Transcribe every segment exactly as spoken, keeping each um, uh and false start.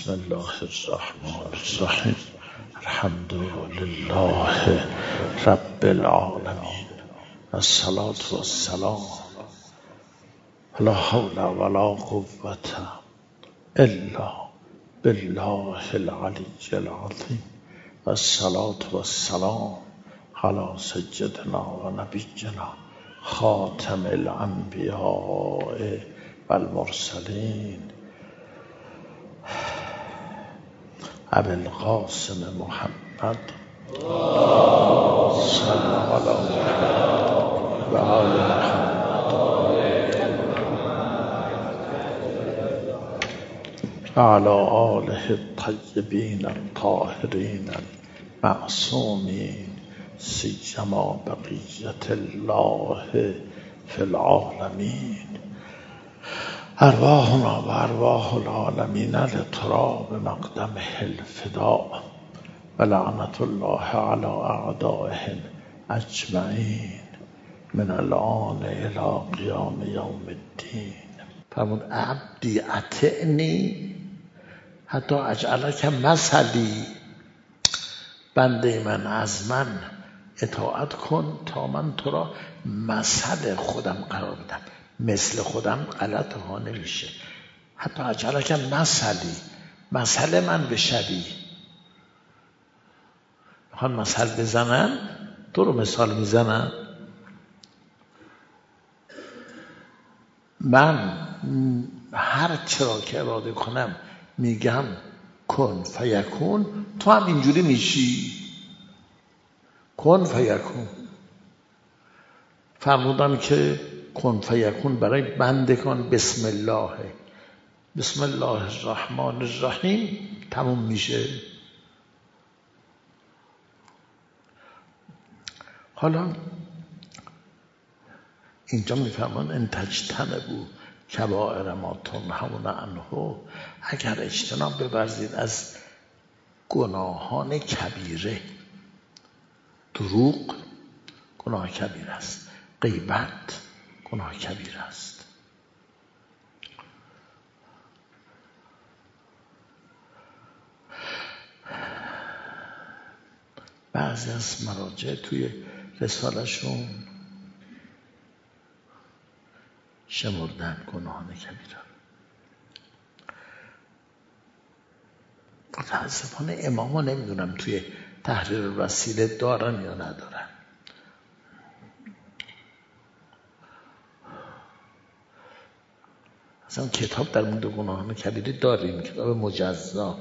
بسم الله الرحمن الرحیم. الحمد لله رب العالمین، الصلاة والسلام، لا حول ولا قوة الا بالله العلی العظیم، الصلاة والسلام علی سیدنا و نبینا خاتم الانبیاء والمرسلین ابی القاسم محمد صلی علی محمد و آل محمد و علی آله الطیبین الطاهرین المعصومین، سیما بقیة الله فی العالمین. ارواحنا و ارواح العالمین لتراب مقدمه الفداء و لعنت الله علی اعدائهم اجمعین من الآن الی قیام یوم الدین. فرمود عبدی اطعنی حتی اجعلک مثلی، بنده من از من اطاعت کن تا من تو را مثل خودم قرار بدم. مثل خودم غلط ها نمیشه. حتی اجعلک مثلی، مثل من بشوی. میخوان مثل بزنن، تو رو مثال میزنن. من هر چرا که اراده کنم میگم کن فیکون، تو هم اینجوری میشی. کن فیکون. فرمودن که کن فیکون برای بندگان بسم الله، بسم الله الرحمن الرحیم تموم میشه. حالا اینجا میفهمن ان تجتنبوا کبائر ما تنهون عنه، اگر اجتناب بورزید از گناهان کبیره. دروغ گناه کبیر است، غیبت گناه کبیر است. بعضی از مراجع توی رسالشون شمردن گناهان کبیره. متاسفانه اماما نمیدونم توی تحریر الوسیله دارن یا ندارن. اصلا کتاب در مورد گناهان کبیره داریم، کتاب مجزا.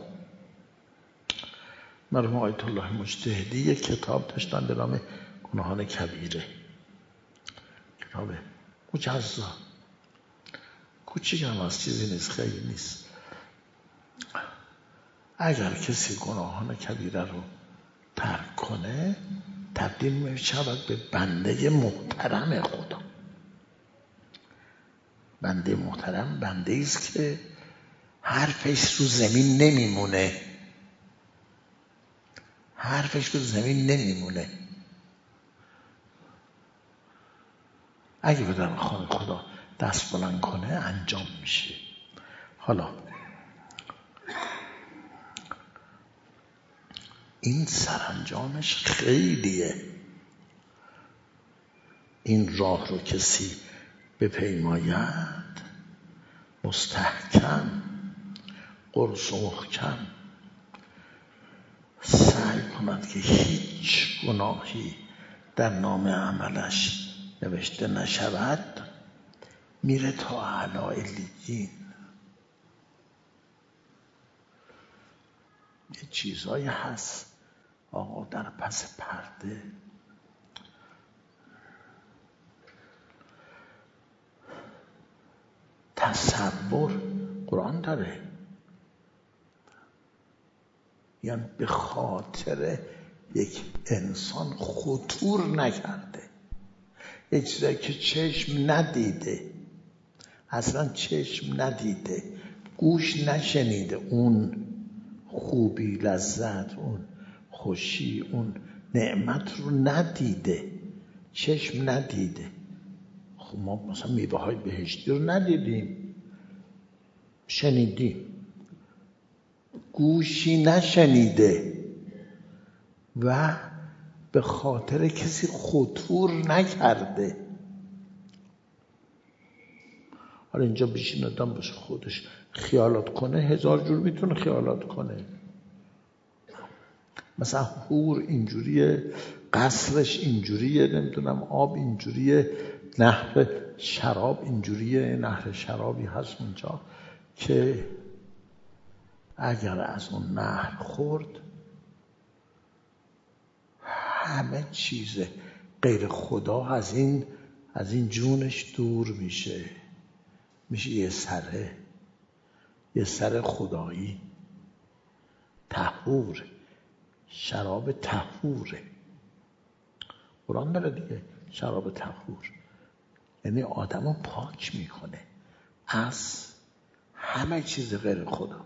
مرحوم آیت الله مجتهدی یک کتاب داشتن به نام گناهان کبیره، کتاب مجزا، کوچیک هم از چیزی نیست، خیلی نیست. اگر کسی گناهان کبیره رو ترک کنه تبدیل می شود به بنده محترم خدا. بنده محترم بنده است که حرفش رو زمین نمیمونه، حرفش رو زمین نمیمونه. اگه به در خانه خدا دست بلند کنه انجام میشه. حالا این سرانجامش خیلیه. این راه رو کسی بپیماید مستحکم، قرص و محکم، سعی کند که هیچ گناهی در نام عملش نوشته نشود، میره تا اعلی علیین. یه چیزایی هست آقا در پس پرده. تصور قرآن داره، یعنی به خاطر یک انسان خطور نکرده، یک چیزایی که چشم ندیده، اصلا چشم ندیده، گوش نشنیده، اون خوبی، لذت، اون خوشی، اون نعمت رو ندیده، چشم ندیده. خب ما مثلا میوه های بهشتی رو ندیدیم، شنیدیم. گوشی نشنیده و به خاطر کسی خطور نکرده. حالا اینجا بیشین آدم باشه خودش خیالات کنه، هزار جور میتونه خیالات کنه. مثلا حور اینجوریه، قصرش اینجوریه، نمیدونم آب اینجوریه، نهر شراب اینجوریه. نهر شرابی هست اونجا که اگر از اون نهر خورد همه چیز غیر خدا از این از این جونش دور میشه، میشه یه سره، یه سر خدایی. طهور، شراب طهوره. قرآن داره دیگه شراب طهور، یعنی آدمو پاک میکنه از همه چیز غیر خدا.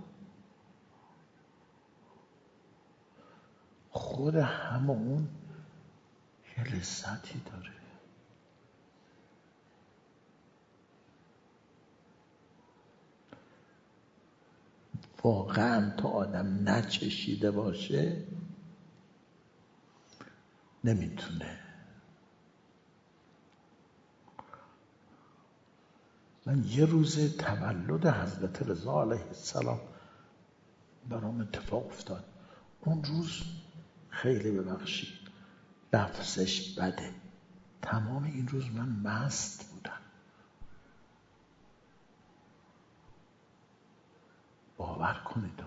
خود همه اون یه لذتی داره. واقعا تا آدم نچشیده باشه نمیتونه. من یه روز تولد حضرت رضا علیه السلام برام اتفاق افتاد. اون روز خیلی ببخشید لفظش بده، تمام این روز من مست بودم. باور کنید.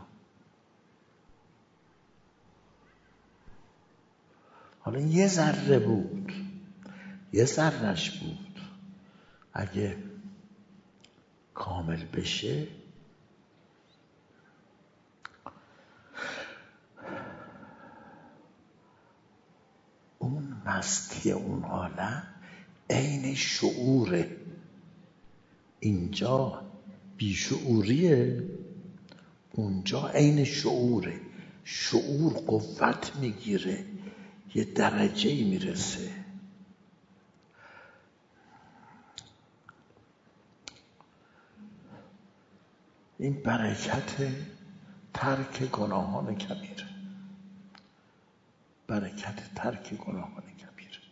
حالا یه ذره بود، یه ذرهش بود، اگه کامل بشه اون مستی اون عالم عین شعوره. اینجا بیشعوریه، اونجا عین شعوره. شعور قوت میگیره، یه درجه‌ای میرسه. این برکت ترک گناهان کبیر، برکت ترک گناهان کبیر.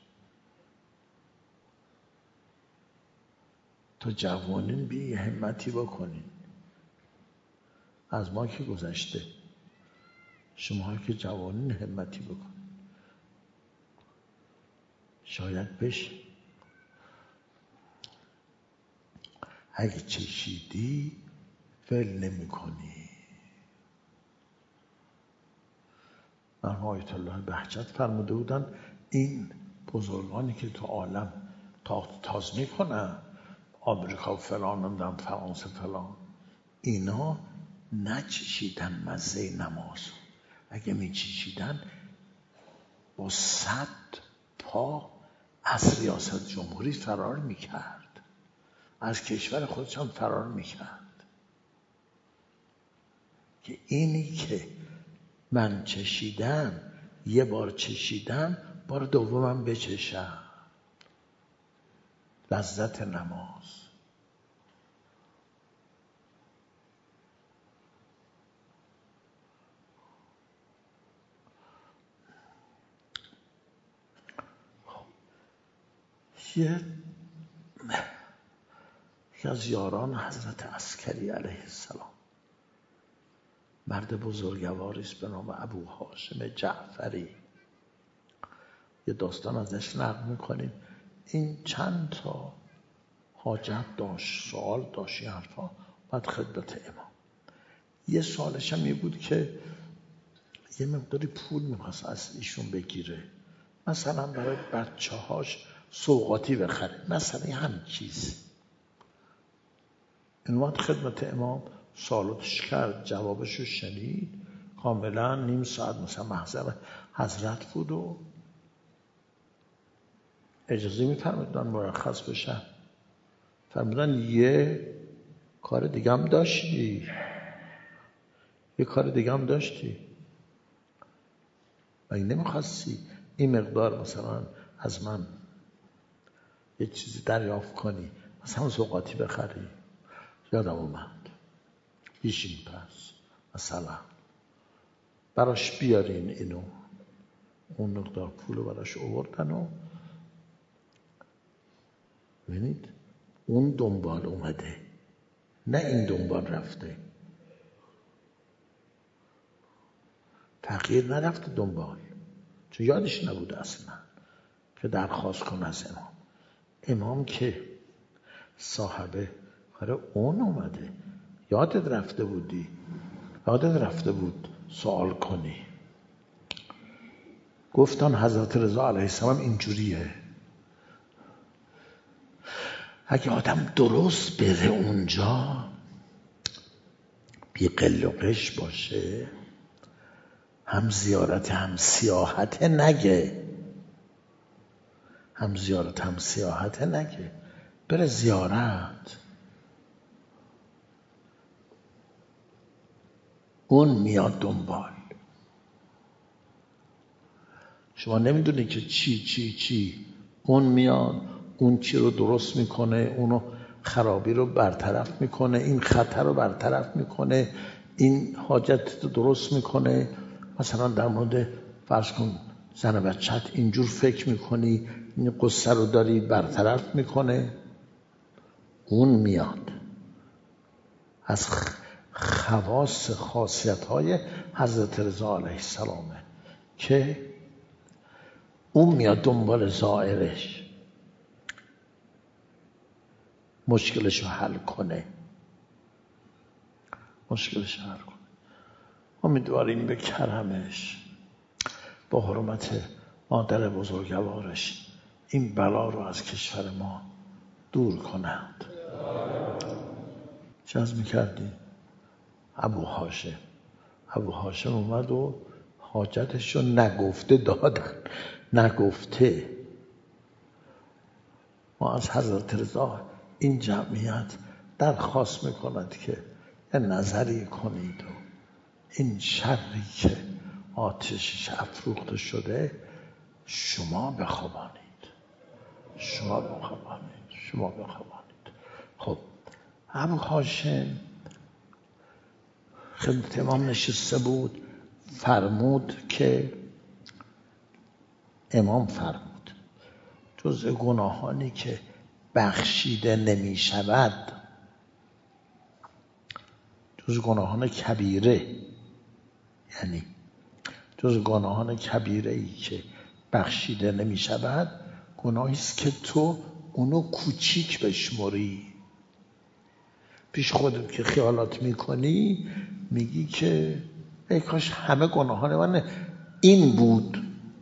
تا جوانین بی همتی بکنین. از ما که گذشته، شما که جوانین همتی بکن. شاید بشه. اگه چشیدی ول نمی کنی. مرحوم آیت الله بهجت فرموده بودن این بزرگانی که تو عالم تا تاز میکنن، آمریکا فلان، نمیدونم فرانسه فلان، اینا نچشیدن مزه نماز. اگه میچشیدن با صد پا از ریاست جمهوری فرار میکرد، از کشور خودش هم فرار میکرد. که اینی که من چشیدم، یه بار چشیدم، بار دومم بچشم. لذت نماز. یه یکی از یاران حضرت عسکری علیه السلام، مرد بزرگواری است به نام ابو هاشم جعفری. یه داستان ازش نقل میکنیم. این چند تا حاجت داشت، سوال داشت، این حرفا، بعد خدمت امام. یه سوالش هم یه بود که یه مقداری پول میخواست از ایشون بگیره، مثلا برای بچه هاش سوغاتی بخره، مثلا هم چیز. این وقت خدمت امام سوالاتش کرد، جوابشو شنید، کاملا نیم ساعت مثلا محضر حضرت بود و اجازه میفرمودن مرخص بشن. فرمودن یه کار دیگه هم داشتی، یه کار دیگه هم داشتی و این نمیخواستی این مقدار مثلا از من یه چیزی دریافت کنی، مثلا سوغاتی بخری. یادم اومد بیشین پس مثلا براش بیارین اینو. اون مقدار پولو براش آوردن و ببینید اون دنبال اومده، نه این دنبال رفته. تغییر نرفته دنبال، چون یادش نبوده اصلا که درخواست کنه از امام. امام که صاحبه آره اون اومده. یادت رفته بودی، یادت رفته بود سوال کنی. گفتن حضرت رضا علیه السلام اینجوریه، اگه آدم درست بره اونجا، بی قل و قش باشه، هم زیارت هم سیاحت نگه، هم زیارت هم سیاحت نگه، بره زیارت. اون میاد دنبال. شما نمیدونی که چی چی چی، اون میاد اون چی رو درست میکنه، اونو خرابی رو برطرف میکنه، این خطر رو برطرف میکنه، این حاجت رو درست میکنه. مثلا در مورد فرض کن زن بچت اینجور فکر میکنی، این قصه رو داری برطرف میکنه. اون میاد از خواص خاصیت های حضرت رضا علیه السلامه که اون میاد دنبال زائرش، مشکلش رو حل کنه، مشکلش رو حل کنه. امیدواریم به کرمش، با حرمت مادر بزرگوارش این بلا رو از کشور ما دور کنند. چه از میکردی؟ ابو هاشم ابو هاشم اومد و حاجتش رو نگفته دادن، نگفته. ما از حضرت رضا این جمعیت درخواست میکند که یه نظری کنید و این شری که آتشش افروخته شده شما بخوابانید، شما بخوابانید، شما بخوابانید. خب ابو هاشم خدمت امام نشسته بود، فرمود که امام فرمود جزء گناهانی که بخشیده نمی شود، جزء گناهان کبیره، یعنی جزء گناهان کبیره ای که بخشیده نمی شود، گناهی است که تو اونو کوچیک بشمری. پیش خودت که خیالات میکنی میگی که ای کاش همه گناهان من این بود.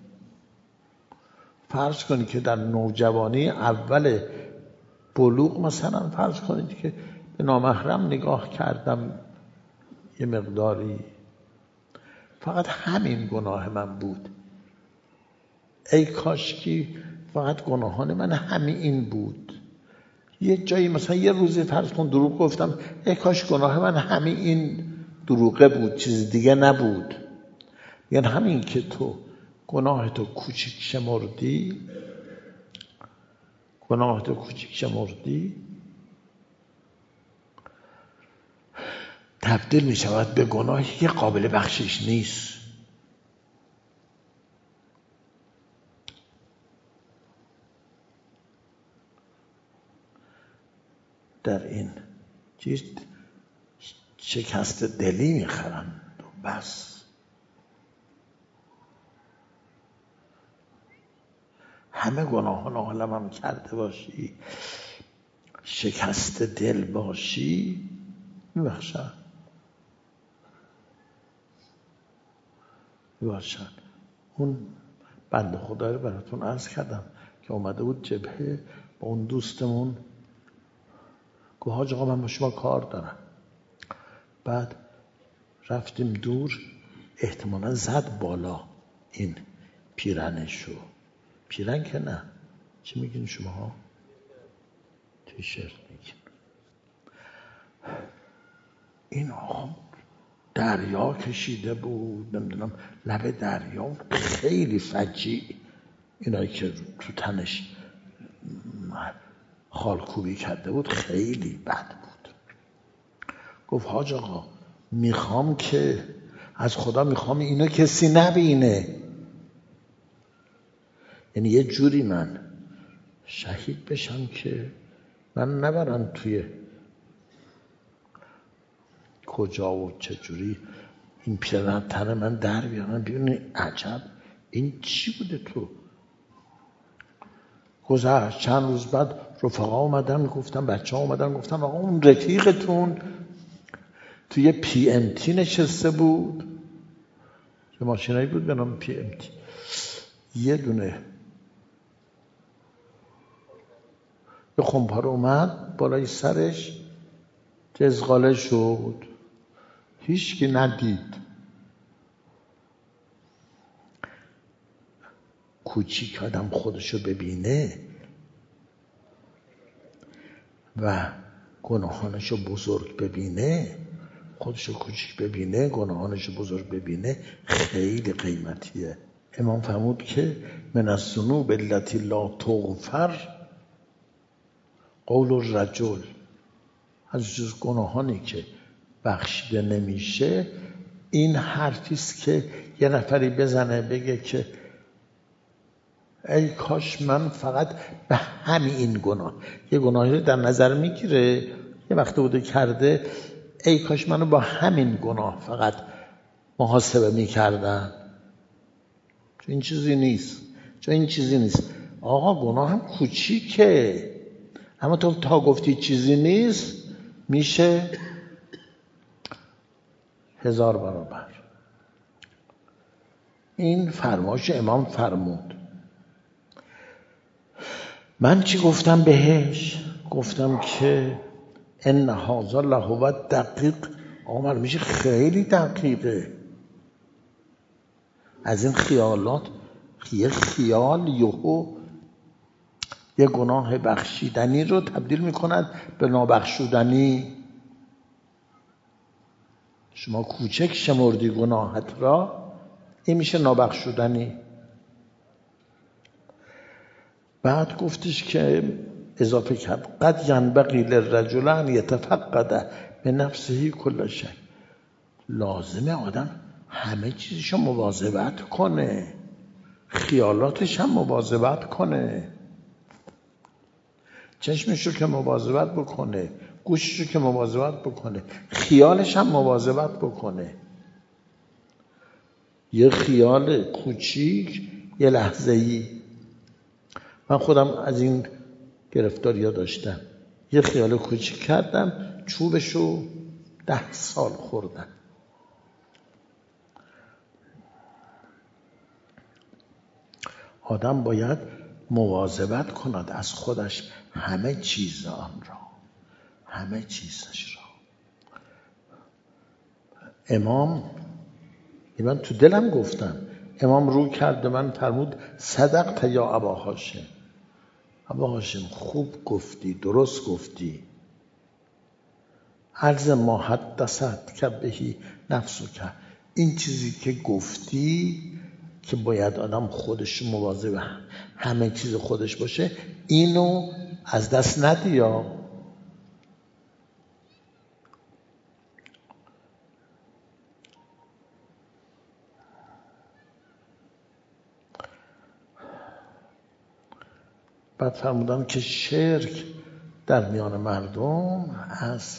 فرض کنید که در نوجوانی اول بلوغ مثلا فرض کنید که به نامحرم نگاه کردم یه مقداری، فقط همین گناه من بود. ای کاش که فقط گناهان من همین این بود. یه جایی مثلا یه روزی فرض کن دروغ گفتم، ای کاش گناه من همین این دروغه بود، چیز دیگه نبود. یعنی همین که تو گناه تو کوچیک شمردی، گناه تو کوچیک شمردی تبدیل می شود به گناهی که قابل بخشش نیست. در این چیز شکست دلی میخرند و بس. همه گناهان عالم هم کرده باشی، شکست دل باشی، میبخشن میبخشن. اون بنده خدا رو براتون عرض کردم که اومده بود جبهه با اون دوستمون، گفت حاج آقا من با شما کار دارم. بعد رفتیم دور، احتمالا زد بالا این پیرنشو، پیرن که نه، چی میگین شما ها؟ تیشرت میگین. این آقا دریا کشیده بود، نمیدونم لب دریا، خیلی فجیع، اینایی که تو تنش خالکوبی کرده بود خیلی بد بود. گفت حاج آقا میخوام که از خدا میخوام اینو کسی نبینه. یعنی یه جوری من شهید بشم که من نبرن توی کجا و چجوری این پیرتر من در بیارن ببینی عجب این چی بوده تو. گذشت چند روز بعد رفقا اومدن گفتن بچه ها اومدن گفتن آقا اون رفیقتون توی پی ام تی نشسته بود. یه ماشینایی بود به نام پی ام تی، یه دونه یه خمپاره اومد بالای سرش جزغاله شد، هیچ کی ندید. کوچیک آدم خودشو ببینه و گناهانشو بزرگ ببینه، خودشو کوچیک ببینه گناهانشو بزرگ ببینه، خیلی قیمتیه. امام فرمود که من الذنوب التي لا تغفر قول الرجل، از جز گناهانی که بخشیده نمیشه این حرفیست که یه نفری بزنه بگه که ای کاش من فقط به همین گناه، یه گناهی رو در نظر میگیره یه وقت بوده کرده، ای کاش منو با همین گناه فقط محاسبه میکردن. چون این چیزی نیست، چون این چیزی نیست. آقا گناه هم کوچیکه، اما تو تا گفتی چیزی نیست میشه هزار برابر. این فرمایش امام فرمود. من چی گفتم بهش؟ گفتم که ان هذا لهو دقیق. آقا میشه خیلی دقیقه. از این خیالات یه خیال یهو یه گناه بخشیدنی رو تبدیل میکند به نابخشودنی. شما کوچک شمردی گناهت را، این میشه نابخشودنی. بعد گفتش که اضافه کرد قد ینبغی للرجل ان یتفقد به نفسه کل شیء. لازمه آدم همه چیزشو مواظبت کنه، خیالاتش هم مواظبت کنه، چشمشو که مواظبت بکنه، گوششو که مواظبت بکنه، خیالش هم مواظبت بکنه. یه خیال کوچیک یه لحظه‌ای، من خودم از این گرفتاریا داشتم، یه خیال کوچیک کردم چوبشو ده سال خوردم. آدم باید مواظبت کند از خودش همه چیز آن را، همه چیزش را. امام، من تو دلم گفتم، امام رو کرد من فرمود صدقت یا ابا هاشم. ابا هاشم خوب گفتی، درست گفتی. عرض ما حدثت که بهی نفسو کرد، این چیزی که گفتی که باید آدم خودش مواظب همه چیز خودش باشه، اینو از دست ندیا. بعد فرمودن که شرک در میان مردم از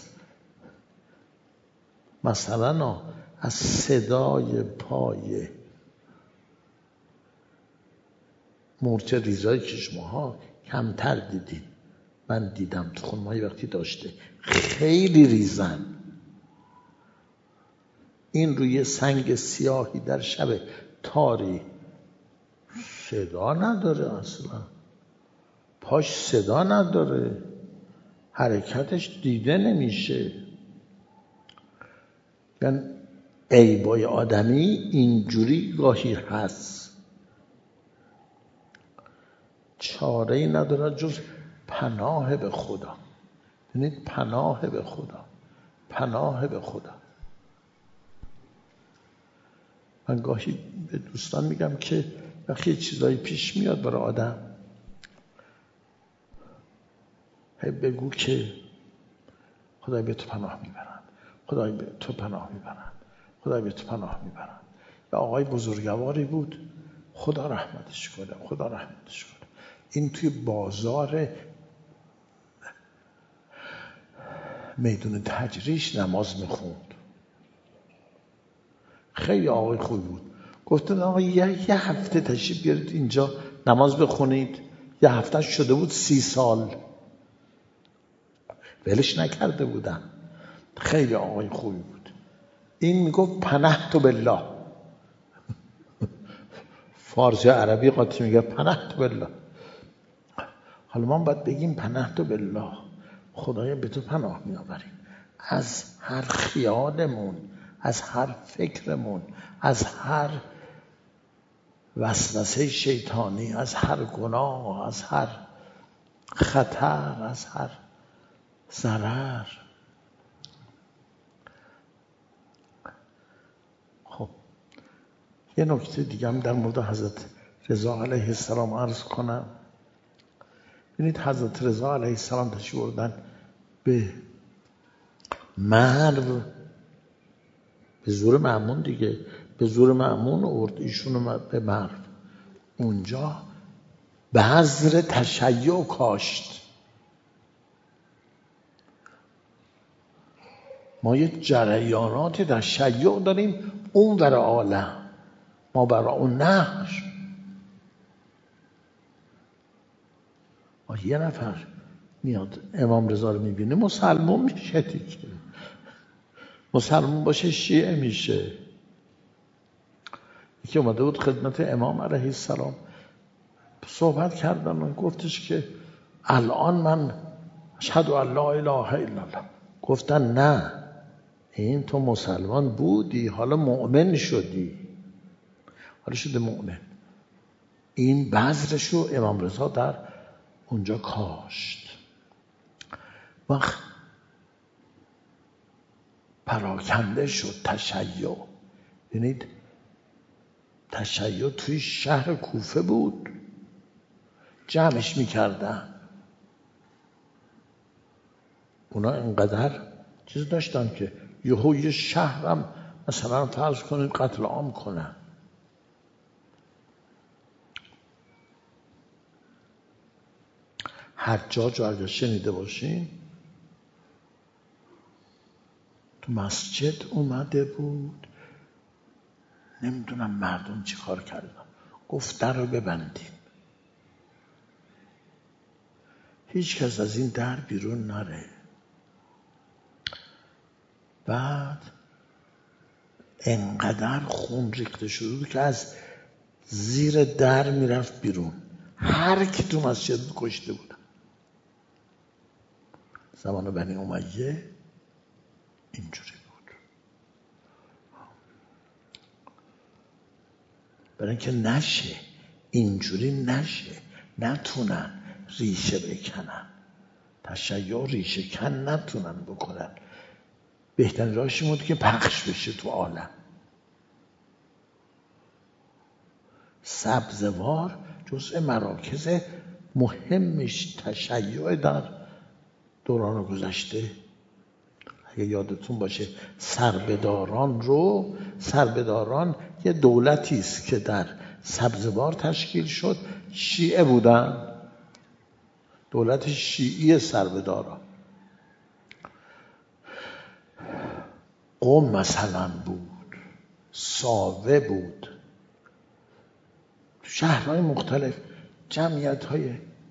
مثلا از صدای پای مورچه ریزایی که شماها کمتر دیدید، من دیدم تو خونمایی وقتی داشته خیلی ریزن. این روی سنگ سیاهی در شب تاری صدا نداره، اصلا پاش صدا نداره، حرکتش دیده نمیشه. یعنی عیبای آدمی اینجوری گاهی هست، چاره‌ای نداره جز پناه به خدا. یعنی پناه به خدا، پناه به خدا. من گاهی به دوستان میگم که وقتی چیزایی پیش میاد برای آدم، هی بگو که خدای به تو پناه میبرن، خدای به تو پناه میبرن، خدا به تو پناه میبرم. یا آقای بزرگواری بود، خدا رحمتش کنه، خدا رحمتش کنه. این توی بازار میدون تجریش نماز میخوند. خیلی آقای خوبی بود. گفتن آقا یه, یه هفته تشریف بیارید اینجا نماز بخونید. یه هفته شده بود سی سال، ولش نکرده بودن. خیلی آقای خوبی بود. این میگفت پنهت بالله، فارسی عربی قاطی میگه پنهت بالله. حالا ما باید بگیم پنهت بالله، خدایا به تو پناه میآوریم از هر خیالمون، از هر فکرمون، از هر وسوسه شیطانی، از هر گناه، از هر خطر، از هر ضرر. خب یه نکته دیگه هم در مورد حضرت رضا علیه السلام عرض کنم. ببینید حضرت رضا علیه السلام تشریف بردن به مرو، به زور مأمون دیگه، به زور مأمون آورد ایشونو به مرو. اونجا بذر تشیع کاشت. ما یه جریانات تشیع داریم اون ور عالم، ما برای اون نهر. یه نفر میاد امام رضا رو میبینه مسلمون میشه دیگه، مسلمون باشه شیعه میشه. یکی اومده بود خدمت امام علیه السلام صحبت کردن و گفتش که الان من اشهد ان لا اله الا الله. گفتن نه، این تو مسلمان بودی حالا مؤمن شدی، حالا شده مؤمن. این بذرشو امام رضا در اونجا کاشت. وقت پراکنده شد تشیع. ببینید تشیع توی شهر کوفه بود، جمعش میکردن. اونا اینقدر چیز داشتن که یهو یه شهرم مثلا فرض کنید قتل عام کنن. حجاج رو اگر شنیده باشین تو مسجد اومده بود، نمیدونم مردم چی کار کردن، گفت در رو ببندیم، هیچ کس از این در بیرون نره. بعد انقدر خون ریخته شده بود که از زیر در میرفت بیرون. هر کی تو مسجد کشته بودن. زمان بنی امیه اینجوری بود. برای اینکه نشه اینجوری نشه، نتونن ریشه بکنن، تشیع ریشه کن نتونن بکنن، بهترین راهش این بود که پخش بشه تو عالم. سبزوار جزء مراکز مهمش تشیع در دوران گذشته. اگه یادتون باشه سربداران رو، سربداران یه دولتی است که در سبزوار تشکیل شد، شیعه بودن، دولت شیعی سربداران. قم مثلا بود، ساوه بود، شهرهای مختلف جمعیت‌های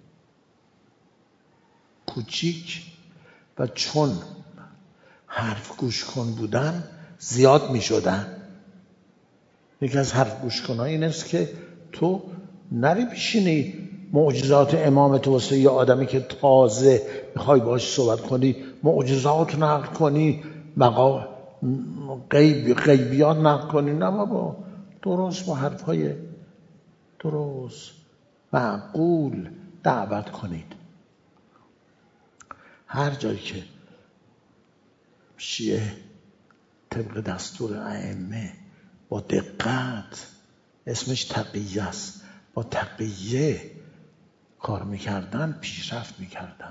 کوچیک و چون حرف گوش کن بودن زیاد می شدن. یکی از حرف گوش کن‌ها این است که تو نری بشینی معجزات امام تو واسه یه آدمی که تازه میخوای باهاش صحبت کنی معجزات نقل کنی، مقا غیب غیبیات نقل کنی. نه بابا، درست با حرفهای درست معقول دعوت کنید. هر جایی که شیعه طبق دستور ائمه با دقت، اسمش تقیه است، با تقیه کار میکردن، پیشرفت میکردن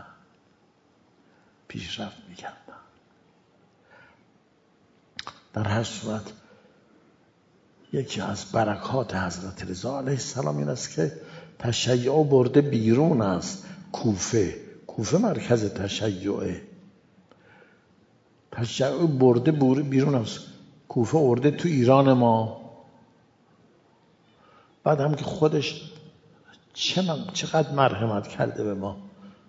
پیشرفت میکردن. در هر صورت یکی از برکات حضرت رضا علیه السلام این است که تشیع برده بیرون از کوفه. کوفه مرکز تشیعه. تشیع برده بیرون از کوفه ارده تو ایران ما. بعد هم که خودش چقدر مرحمت کرده به ما.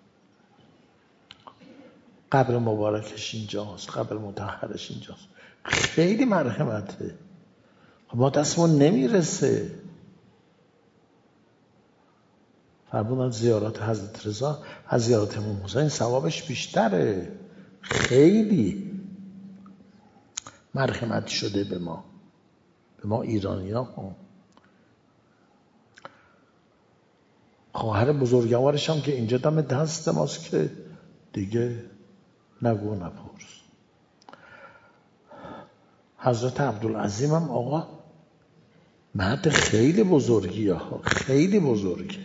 قبر مبارکش اینجاست، قبر مطهرش اینجاست، خیلی مرحمته. ما دستمون نمیرسه. فرمودن زیارت حضرت رضا از زیارت امام حسین ثوابش بیشتره. خیلی مرحمت شده به ما، به ما ایرانی‌ها. خواهر بزرگوارش هم که اینجا دم دست ماست که دیگه نگو نپرس. حضرت عبدالعظیم هم آقا مرد خیلی بزرگی ها، خیلی بزرگه.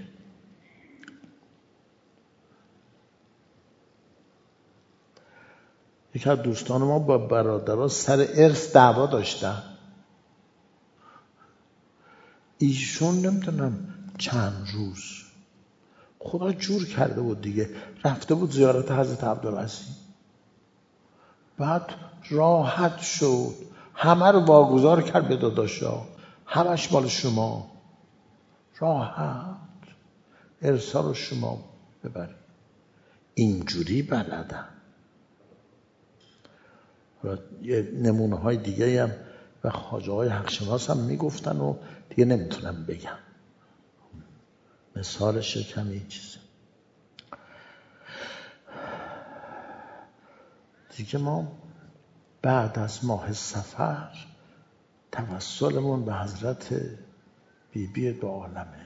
یکی از دوستان ما با برادرها سر ارث دعوا داشتن. ایشون نمیدونم چند روز خدا جور کرده بود دیگه، رفته بود زیارت حضرت عبدالعظیم. بعد راحت شد، همه رو واگذار کرد به داداشا، همش مال شما، راحت ارثا رو شما ببرید. اینجوری بلدن. یه نمونه های دیگه هم و خواجه های حقشناس هم میگفتن و دیگه نمیتونم بگم. مثالش کمی چیزه دیگه. ما بعد از ماه صفر توسلمون به حضرت بی بی دو عالمه.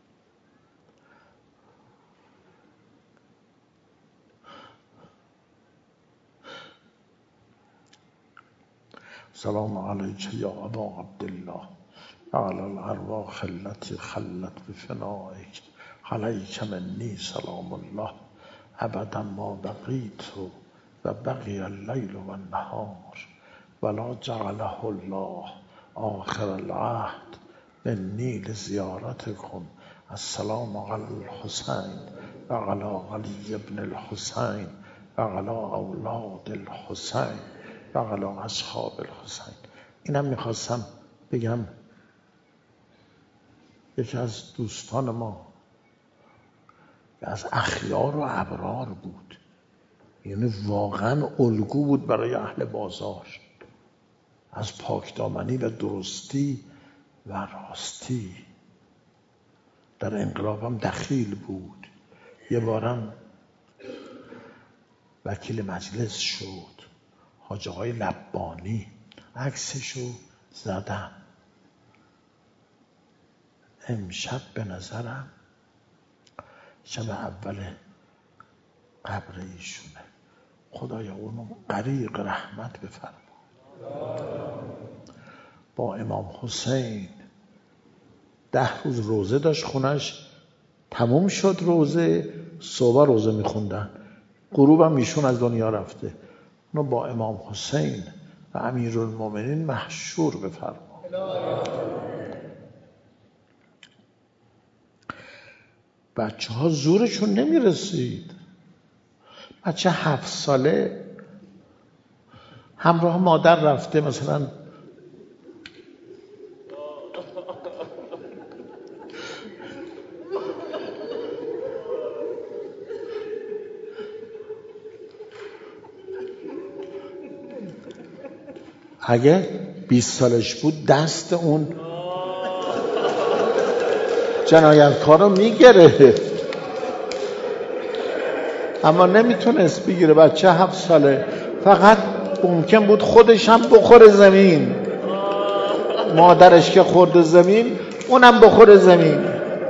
سلام علیک یا ابا عبدالله وعلی الارواح التي خلت بفنائک علیک منی سلام الله ابدا ما بقیت و بقی اللیل و النهار ولا جعله الله آخر العهد منی لزیارتکم. السلام علی الحسین و علی علی ابن الحسین و علی اولاد الحسین و علی اصحاب الحسین. اینم میخواستم بگم. یکی از دوستان ما از اخیار و ابرار بود، یعنی واقعا الگو بود برای اهل بازار، از پاکدامنی و درستی و راستی. در انقلاب هم دخیل بود. یه بارم وکیل مجلس شد. حاجی آقای لبانی عکسشو زدم. امشب به نظرم شب اول قبر ایشونه. خدایا اونو غریق رحمت بفرما. با امام حسین ده روز روزه داشت خونش، تموم شد روزه، صبح روزه میخوندن، غروب هم ایشون از دنیا رفته. اونو با امام حسین و امیرالمومنین محشور بفرما. بچه ها زورشون نمیرسید. بچه هفت ساله همراه مادر رفته مثلا اگه بیست سالش بود دست اون جنایتکار رو میگرفت، اما نمیتونست بگیره. بچه هفت ساله فقط ممکن بود خودش هم بخوره زمین، مادرش که خورده زمین اونم بخوره زمین.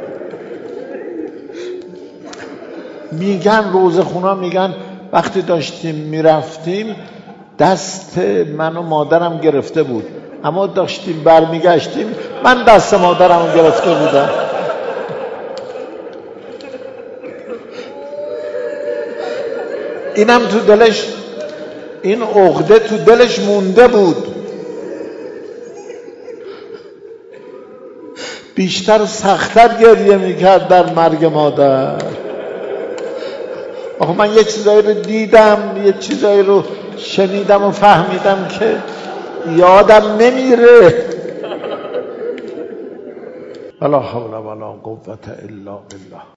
میگن روزه خونا میگن وقتی داشتیم میرفتیم دست من و مادرم گرفته بود، اما داشتیم برمیگشتیم من دست مادرم گرفته بودم. اینم تو دلش، این عقده تو دلش مونده بود. بیشتر سخت‌تر گریه میکرد در مرگ مادر. آخه من یه چیزایی رو دیدم، یه چیزایی رو شنیدم و فهمیدم که یادم نمیره. ولا حول ولا قوة الا بالله.